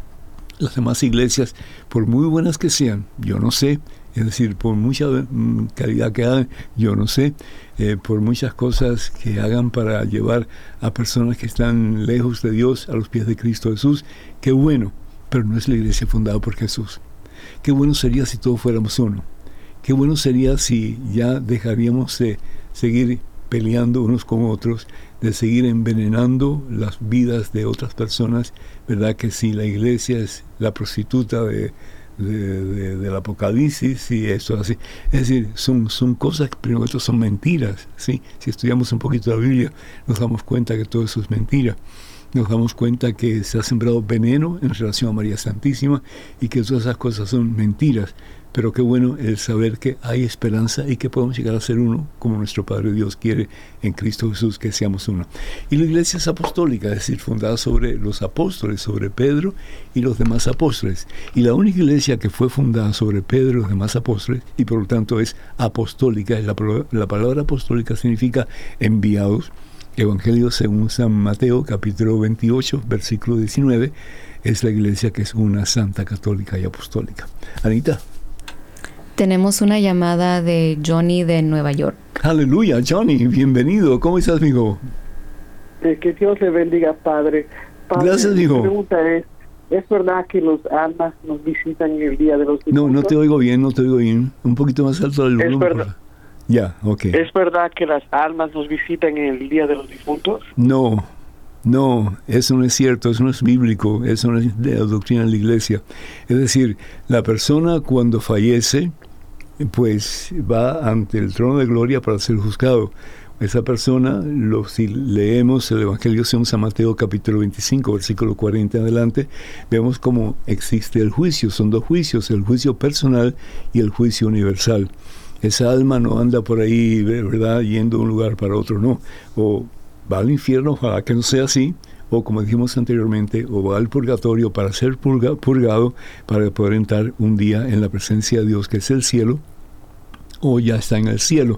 Las demás iglesias, por muy buenas que sean, yo no sé, es decir, por mucha calidad que hagan, yo no sé, por muchas cosas que hagan para llevar a personas que están lejos de Dios a los pies de Cristo Jesús, qué bueno, pero no es la iglesia fundada por Jesús. Qué bueno sería si todos fuéramos uno. Qué bueno sería si ya dejaríamos de seguir peleando unos con otros, de seguir envenenando las vidas de otras personas, ¿verdad? Que si la iglesia es la prostituta del Apocalipsis y eso así. Es decir, son cosas que primero esto son mentiras, ¿sí? Si estudiamos un poquito la Biblia, nos damos cuenta que todo eso es mentira. Nos damos cuenta que se ha sembrado veneno en relación a María Santísima y que todas esas cosas son mentiras. Pero qué bueno el saber que hay esperanza y que podemos llegar a ser uno, como nuestro Padre Dios quiere en Cristo Jesús, que seamos uno. Y la iglesia es apostólica, es decir, fundada sobre los apóstoles, sobre Pedro y los demás apóstoles. Y la única iglesia que fue fundada sobre Pedro y los demás apóstoles, y por lo tanto es apostólica, la palabra apostólica significa enviados. Evangelio según San Mateo, capítulo 28, versículo 19, es la iglesia que es una, santa, católica y apostólica. Anita. Tenemos una llamada de Johnny de Nueva York. Aleluya, Johnny, bienvenido. ¿Cómo estás, amigo? Que Dios le bendiga, Padre. Gracias, amigo. Mi pregunta ¿es verdad que los almas nos visitan en el Día de los Difuntos? No te oigo bien, Un poquito más alto del volumen. ¿Es verdad? Ya, ok. ¿Es verdad que las almas nos visitan en el Día de los Difuntos? No, eso no es cierto, eso no es bíblico, eso no es de la doctrina de la iglesia. Es decir, la persona cuando fallece, pues va ante el trono de gloria para ser juzgado. Esa persona, si leemos el Evangelio según San Mateo capítulo 25, versículo 40 en adelante, vemos cómo existe el juicio. Son dos juicios, el juicio personal y el juicio universal. Esa alma no anda por ahí, ¿verdad?, yendo de un lugar para otro, no. O va al infierno, ojalá que no sea así, o como dijimos anteriormente, o va al purgatorio para ser purgado, para poder entrar un día en la presencia de Dios, que es el cielo, o ya está en el cielo.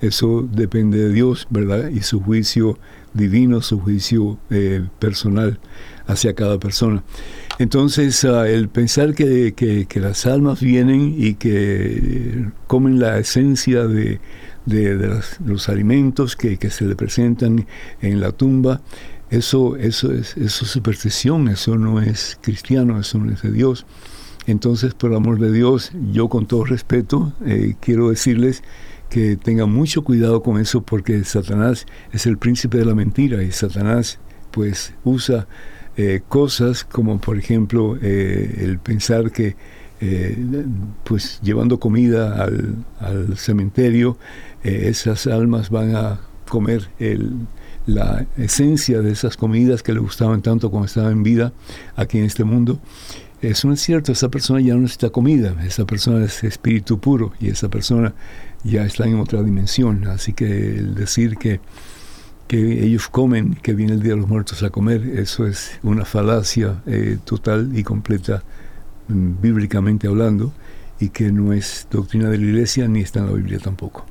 eso depende de Dios, ¿verdad? Y su juicio divino, su juicio personal hacia cada persona. Entonces, el pensar que las almas vienen y que comen la esencia de los alimentos que se le presentan en la tumba, eso es superstición, eso no es cristiano, eso no es de Dios. Entonces, por el amor de Dios, yo con todo respeto quiero decirles que tengan mucho cuidado con eso, porque Satanás es el príncipe de la mentira, y Satanás pues usa cosas como, por ejemplo, el pensar que pues llevando comida al cementerio, esas almas van a comer la esencia de esas comidas que le gustaban tanto cuando estaba en vida aquí en este mundo. Eso no es cierto. Esa persona ya no necesita comida, esa persona es espíritu puro, y esa persona ya está en otra dimensión. Así que el decir que ellos comen, que viene el Día de los Muertos a comer, eso es una falacia total y completa, bíblicamente hablando, y que no es doctrina de la Iglesia ni está en la Biblia tampoco.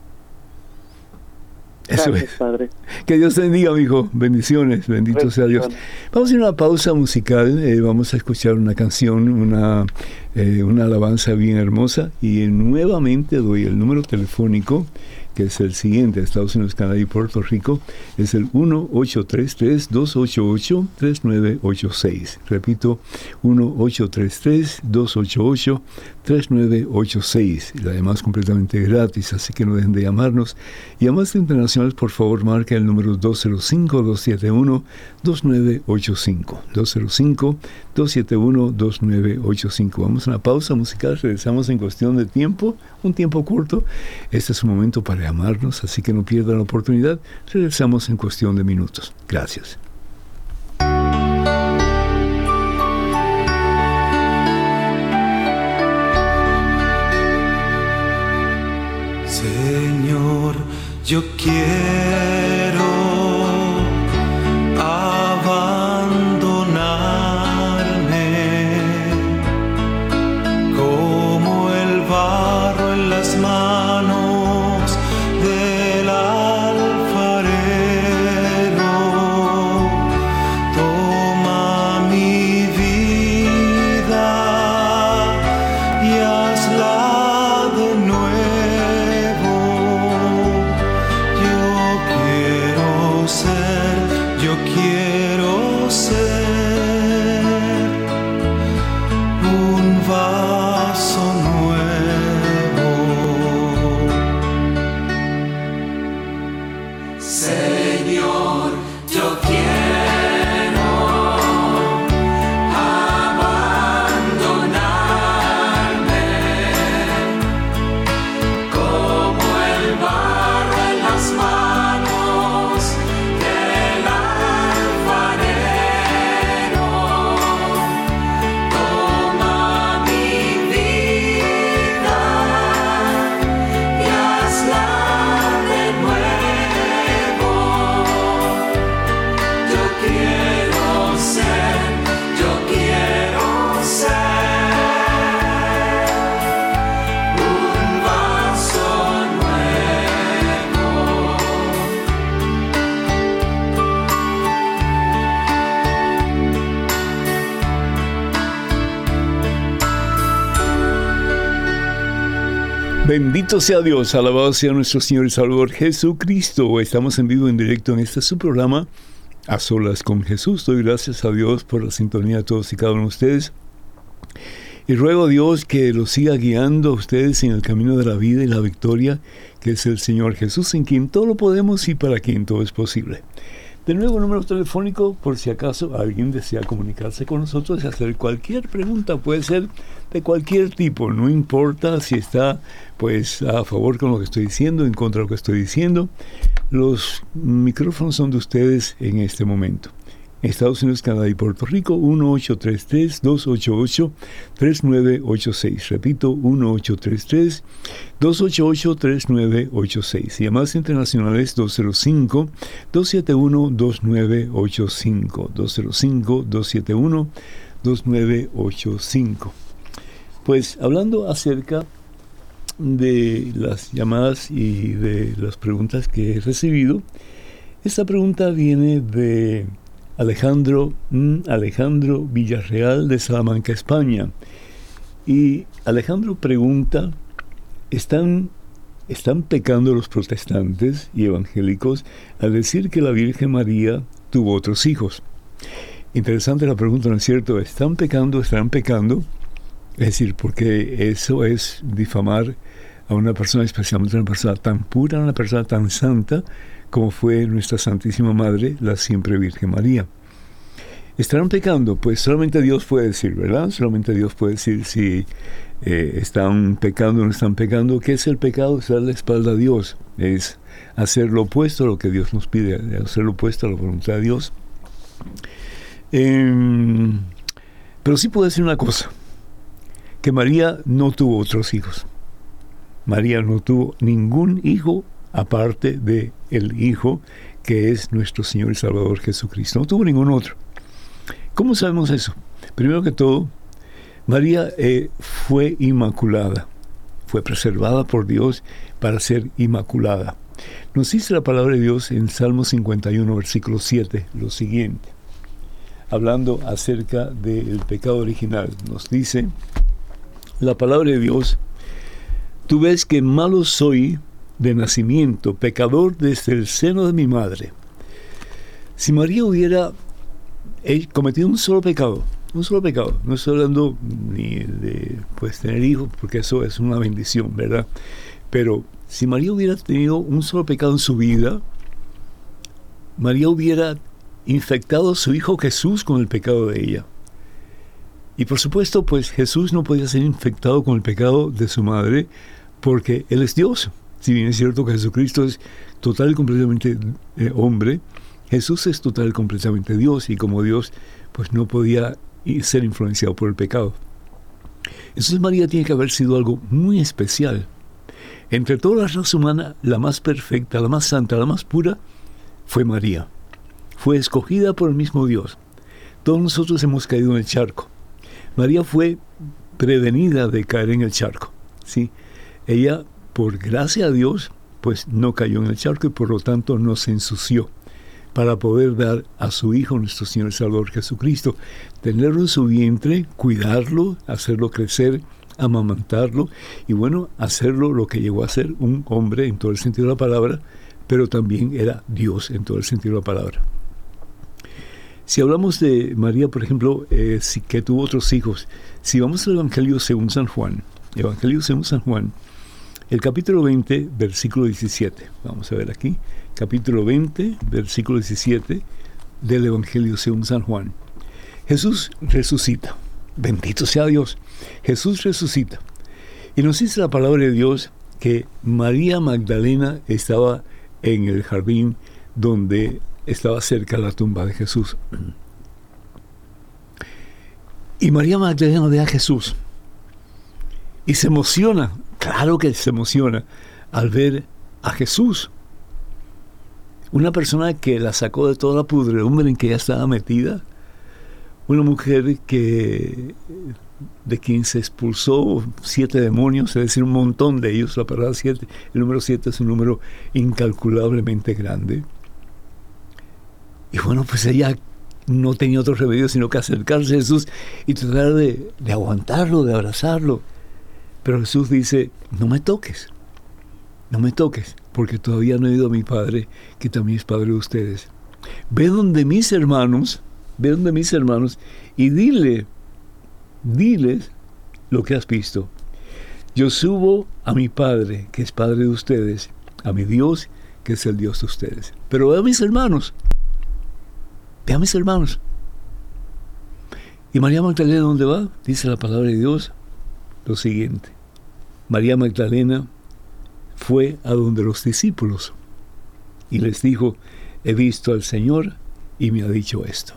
Eso Gracias, es. Padre. Que Dios te bendiga, amigo. Bendiciones, bendito sea Dios. Vamos a ir a una pausa musical, vamos a escuchar una canción, una alabanza bien hermosa, y nuevamente doy el número telefónico, que es el siguiente: Estados Unidos, Canadá y Puerto Rico, es el 1-833-288-3986. Repito, 1-833-288-3986. Y además completamente gratis, así que no dejen de llamarnos. Y además de internacionales, por favor, marca el número 205-271-2985. 205-271-2985. Vamos a una pausa musical, regresamos en cuestión de tiempo, un tiempo corto. Este es un momento para llamarnos, así que no pierdan la oportunidad. Regresamos en cuestión de minutos. Gracias. Señor, yo quiero abandonarme como el barro en las manos del alfarero. Toma mi vida y hazla de nuevo. Yo quiero ser un vaso nuevo. Señor, yo quiero abandonarme como el barro en las manos del alfarero. Toma mi vida y hazla de nuevo. Yo quiero ser un vaso nuevo. Bendito sea Dios, alabado sea nuestro Señor y Salvador Jesucristo. Estamos en vivo, en directo en este su programa, A Solas con Jesús. Doy gracias a Dios por la sintonía de todos y cada uno de ustedes. Y ruego a Dios que los siga guiando a ustedes en el camino de la vida y la victoria, que es el Señor Jesús, en quien todo lo podemos y para quien todo es posible. De nuevo, número telefónico, por si acaso alguien desea comunicarse con nosotros y hacer cualquier pregunta. Puede ser de cualquier tipo, no importa si está pues a favor con lo que estoy diciendo, en contra de lo que estoy diciendo. Los micrófonos son de ustedes en este momento. Estados Unidos, Canadá y Puerto Rico, 1-833-288-3986. Repito, 1-833-288-3986. Y llamadas internacionales, 205-271-2985. 205-271-2985. Pues hablando acerca de las llamadas y de las preguntas que he recibido, esta pregunta viene de Alejandro Villarreal de Salamanca, España. Y Alejandro pregunta, ¿están pecando los protestantes y evangélicos al decir que la Virgen María tuvo otros hijos? Interesante la pregunta, ¿no es cierto? ¿Estarán pecando? Es decir, porque eso es difamar a una persona, especialmente a una persona tan pura, una persona tan santa como fue nuestra Santísima Madre, la siempre Virgen María. ¿Estarán pecando? Pues solamente Dios puede decir, ¿verdad? Solamente Dios puede decir si están pecando o no están pecando. ¿Qué es el pecado? Es dar la espalda a Dios. Es hacer lo opuesto a lo que Dios nos pide, hacer lo opuesto a la voluntad de Dios. Pero sí puedo decir una cosa, que María no tuvo otros hijos. María no tuvo ningún hijo aparte de el Hijo que es nuestro Señor y Salvador Jesucristo. No tuvo ningún otro. ¿Cómo sabemos eso? Primero que todo, María fue inmaculada, fue preservada por Dios para ser inmaculada. Nos dice la palabra de Dios en Salmo 51, versículo 7, lo siguiente, hablando acerca del pecado original. Nos dice la palabra de Dios: tú ves que malo soy de nacimiento, pecador desde el seno de mi madre. Si María hubiera cometido un solo pecado, no estoy hablando ni de tener hijos, porque eso es una bendición, ¿verdad? Pero si María hubiera tenido un solo pecado en su vida, María hubiera infectado a su hijo Jesús con el pecado de ella. Y por supuesto, pues Jesús no podía ser infectado con el pecado de su madre, porque Él es Dios. Si bien es cierto que Jesucristo es total y completamente hombre, Jesús es total y completamente Dios, y como Dios, pues no podía ser influenciado por el pecado. Entonces María tiene que haber sido algo muy especial. Entre toda la raza humana, la más perfecta, la más santa, la más pura, fue María. Fue escogida por el mismo Dios. Todos nosotros hemos caído en el charco. María fue prevenida de caer en el charco, ¿sí? Ella, por gracia a Dios, pues no cayó en el charco y por lo tanto no se ensució, para poder dar a su Hijo, nuestro Señor y Salvador Jesucristo, tenerlo en su vientre, cuidarlo, hacerlo crecer, amamantarlo, y bueno, hacerlo lo que llegó a ser un hombre en todo el sentido de la palabra, pero también era Dios en todo el sentido de la palabra. Si hablamos de María, por ejemplo, que tuvo otros hijos, si vamos al Evangelio según San Juan, el capítulo 20, versículo 17, vamos a ver aquí, capítulo 20, versículo 17 del Evangelio según San Juan. Jesús resucita, bendito sea Dios, Jesús resucita. Y nos dice la palabra de Dios que María Magdalena estaba en el jardín donde estaba cerca la tumba de Jesús. Y María Magdalena ve a Jesús y se emociona, claro que se emociona, al ver a Jesús. Una persona que la sacó de toda la pudredumbre en que ella estaba metida. Una mujer de quien se expulsó 7 demonios, es decir, un montón de ellos. La palabra 7, el número 7 es un número incalculablemente grande. Y bueno, pues ella no tenía otro remedio sino que acercarse a Jesús y tratar de aguantarlo, de abrazarlo. Pero Jesús dice: no me toques, porque todavía no he ido a mi Padre, que también es Padre de ustedes. Ve donde mis hermanos, y diles lo que has visto. Yo subo a mi Padre, que es Padre de ustedes, a mi Dios, que es el Dios de ustedes. Pero ve a mis hermanos. ¿Y María Magdalena dónde va? Dice la palabra de Dios lo siguiente: María Magdalena fue a donde los discípulos y les dijo: he visto al Señor y me ha dicho esto.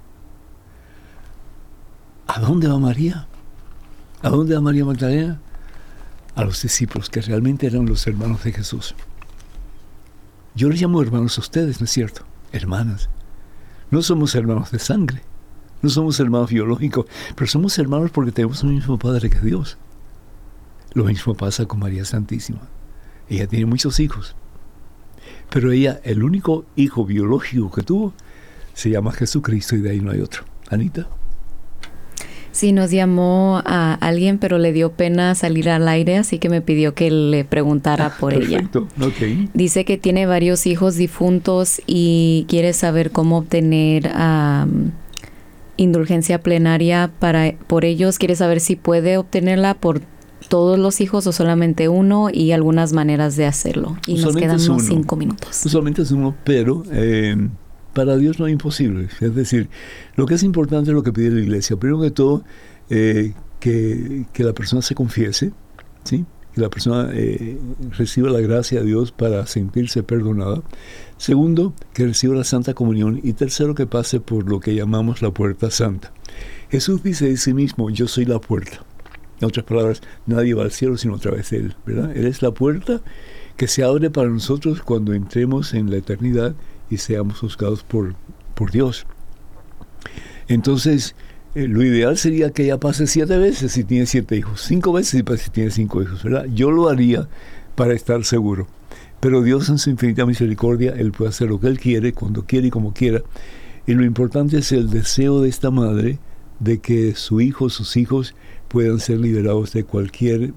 ¿A dónde va María? ¿A dónde va María Magdalena? A los discípulos, que realmente eran los hermanos de Jesús. Yo les llamo hermanos a ustedes, ¿no es cierto? Hermanas. No somos hermanos de sangre, no somos hermanos biológicos, pero somos hermanos porque tenemos un mismo Padre que Dios. Lo mismo pasa con María Santísima. Ella tiene muchos hijos, pero ella, el único hijo biológico que tuvo, se llama Jesucristo y de ahí no hay otro. Anita. Sí, nos llamó a alguien, pero le dio pena salir al aire, así que me pidió que le preguntara por ella. Perfecto, ok. Dice que tiene varios hijos difuntos y quiere saber cómo obtener indulgencia plenaria por ellos. Quiere saber si puede obtenerla por todos los hijos o solamente uno y algunas maneras de hacerlo. Y nos quedan unos 5 minutos. Usualmente es uno, pero para Dios no es imposible. Es decir, lo que es importante es lo que pide la Iglesia. Primero que todo, que la persona se confiese, ¿sí? Que la persona reciba la gracia de Dios para sentirse perdonada. Segundo, que reciba la Santa Comunión. Y tercero, que pase por lo que llamamos la puerta santa. Jesús dice de sí mismo, yo soy la puerta. En otras palabras, nadie va al cielo sino a través de Él, ¿verdad? Él es la puerta que se abre para nosotros cuando entremos en la eternidad y seamos juzgados por Dios. Entonces, lo ideal sería que ella pase 7 veces si tiene 7 hijos, 5 veces si tiene 5 hijos, ¿verdad? Yo lo haría para estar seguro. Pero Dios en su infinita misericordia, Él puede hacer lo que Él quiere, cuando quiere y como quiera. Y lo importante es el deseo de esta madre de que su hijo, sus hijos, puedan ser liberados de cualquier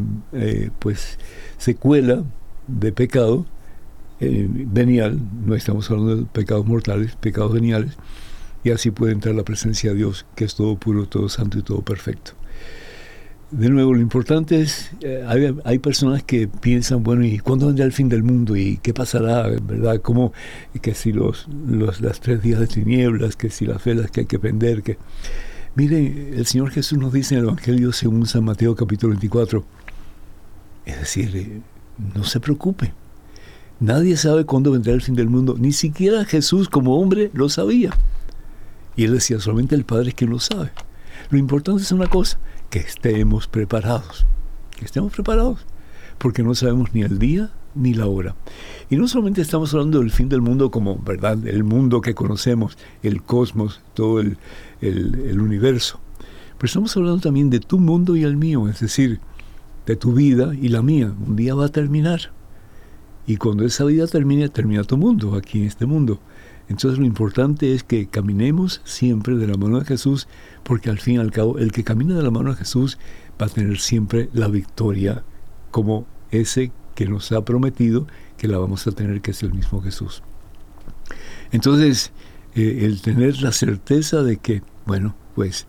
secuela de pecado venial. No estamos hablando de pecados mortales, pecados veniales, y así puede entrar la presencia de Dios, que es todo puro, todo santo y todo perfecto. De nuevo, lo importante es, hay personas que piensan, bueno, ¿y cuándo vendrá el fin del mundo? ¿Y qué pasará? ¿Verdad? ¿Cómo? Que si las 3 días de tinieblas, que si las velas que hay que prender, que... Miren, el Señor Jesús nos dice en el Evangelio según San Mateo capítulo 24, es decir, no se preocupe. Nadie sabe cuándo vendrá el fin del mundo. Ni siquiera Jesús como hombre lo sabía. Y Él decía, solamente el Padre es quien lo sabe. Lo importante es una cosa, que estemos preparados. Que estemos preparados. Porque no sabemos ni el día ni la hora. Y no solamente estamos hablando del fin del mundo como, ¿verdad?, el mundo que conocemos, el cosmos, todo el universo. Pero estamos hablando también de tu mundo y el mío, es decir, de tu vida y la mía. Un día va a terminar. Y cuando esa vida termine, termina tu mundo, aquí en este mundo. Entonces lo importante es que caminemos siempre de la mano de Jesús, porque al fin y al cabo, el que camina de la mano de Jesús va a tener siempre la victoria, como ese que nos ha prometido que la vamos a tener, que es el mismo Jesús. Entonces, el tener la certeza de que, bueno, pues,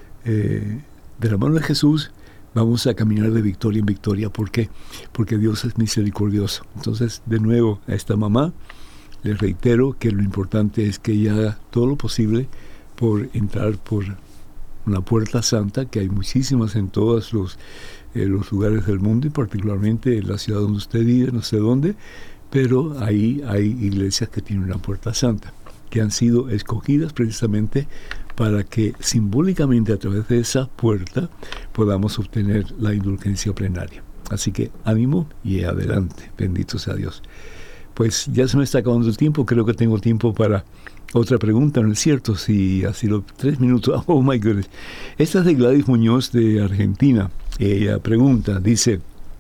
de la mano de Jesús vamos a caminar de victoria en victoria. ¿Por qué? Porque Dios es misericordioso. Entonces, de nuevo, a esta mamá les reitero que lo importante es que ella haga todo lo posible por entrar por una puerta santa, que hay muchísimas en todos los lugares del mundo, y particularmente en la ciudad donde usted vive, no sé dónde, pero ahí hay iglesias que tienen una puerta santa, que han sido escogidas precisamente para que simbólicamente a través de esa puerta podamos obtener la indulgencia plenaria. Así que ánimo y adelante, bendito sea Dios. Pues ya se me está acabando el tiempo, creo que tengo tiempo para otra pregunta, ¿no es cierto? Sí, así 3 minutos, oh my goodness. Esta es de Gladys Muñoz de Argentina. Ella pregunta, dice,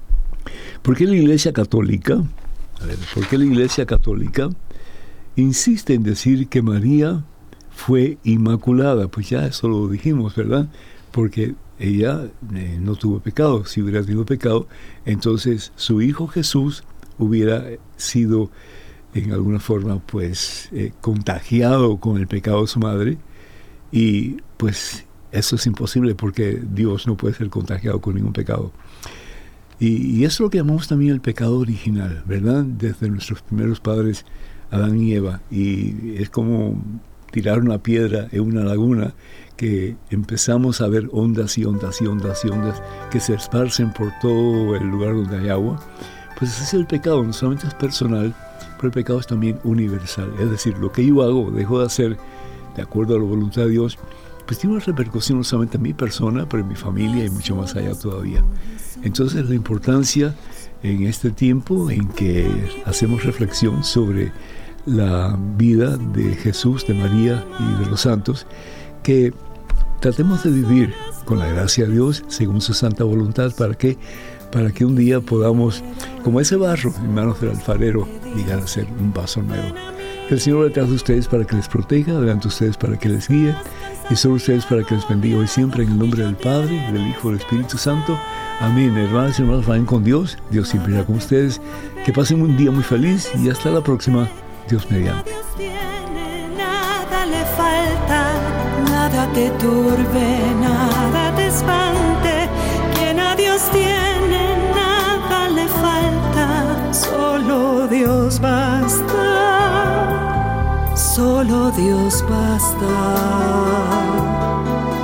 ¿por qué la Iglesia Católica insiste en decir que María fue inmaculada? Pues ya eso lo dijimos, ¿verdad? Porque ella no tuvo pecado. Si hubiera tenido pecado, entonces su hijo Jesús hubiera sido en alguna forma pues contagiado con el pecado de su madre, y pues eso es imposible porque Dios no puede ser contagiado con ningún pecado. Y eso es lo que llamamos también el pecado original, ¿verdad? Desde nuestros primeros padres, Adán y Eva, y es como tirar una piedra en una laguna, que empezamos a ver ondas y ondas y ondas y ondas que se esparcen por todo el lugar donde hay agua. Pues ese es el pecado, no solamente es personal, pero el pecado es también universal. Es decir, lo que yo hago, dejo de hacer de acuerdo a la voluntad de Dios, pues tiene una repercusión no solamente en mi persona, pero en mi familia y mucho más allá todavía. Entonces la importancia en este tiempo en que hacemos reflexión sobre la vida de Jesús, de María y de los santos, que tratemos de vivir con la gracia de Dios según su santa voluntad. ¿Para qué? para que un día podamos, como ese barro en manos del alfarero, llegar a ser un vaso nuevo. Que el Señor detrás de ustedes para que les proteja, delante de ustedes para que les guíe, y sobre ustedes para que les bendiga hoy siempre, en el nombre del Padre, del Hijo y del Espíritu Santo. Amén. Hermanas y hermanos, vayan con Dios. Dios siempre irá con ustedes. Que pasen un día muy feliz y hasta la próxima. Dios mediante. Nada le falta, nada te turbe, nada te espante. Quien a Dios tiene, nada le falta. Solo Dios basta, solo Dios basta.